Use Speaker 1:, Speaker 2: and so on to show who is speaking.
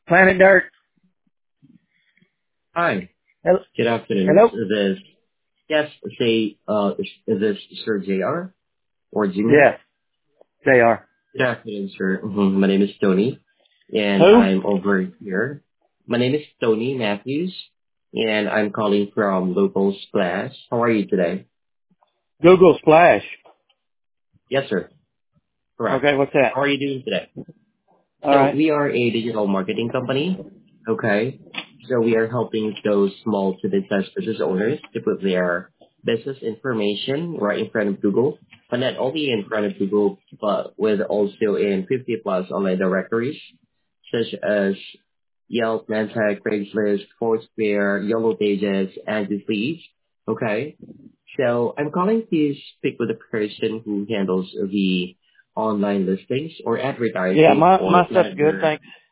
Speaker 1: Planet Dirt.
Speaker 2: Hi,
Speaker 1: Hel-
Speaker 2: good afternoon.
Speaker 1: Hello?
Speaker 2: Yes, is this Sir JR or Jimmy?
Speaker 1: Yes, they are.
Speaker 2: Good afternoon, sir. My name is Tony, and
Speaker 1: Who?
Speaker 2: I'm over here. My name is Tony Matthews, and I'm calling from Local Splash. How are you today?
Speaker 1: Google Splash.
Speaker 2: Yes, sir. Correct.
Speaker 1: Okay, what's that?
Speaker 2: How are you doing today?
Speaker 1: All
Speaker 2: So
Speaker 1: right.
Speaker 2: we are a digital marketing company. Okay. So we are helping those small to mid-sized business owners to put their business information right in front of Google, but not only in front of Google, but with also in 50 plus online directories such as Yelp, Nantucket, Craigslist, Foursquare, Yellow Pages, and Leads. Okay. So I'm calling to speak with the person who handles the online listings or
Speaker 1: Yeah,
Speaker 2: advertising
Speaker 1: my
Speaker 2: for
Speaker 1: stuff's good,
Speaker 2: Planet.
Speaker 1: thanks.